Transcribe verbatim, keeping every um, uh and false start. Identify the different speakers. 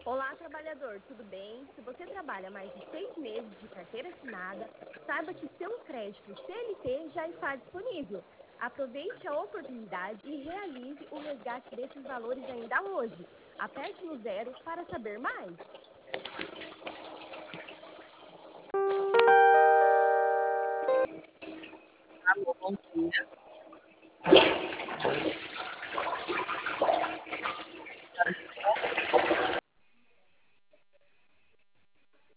Speaker 1: Olá, trabalhador, tudo bem? Se você trabalha mais de seis meses de carteira assinada, saiba que seu crédito C L T já está disponível. Aproveite a oportunidade e realize o resgate desses valores ainda hoje. Aperte no zero para saber mais.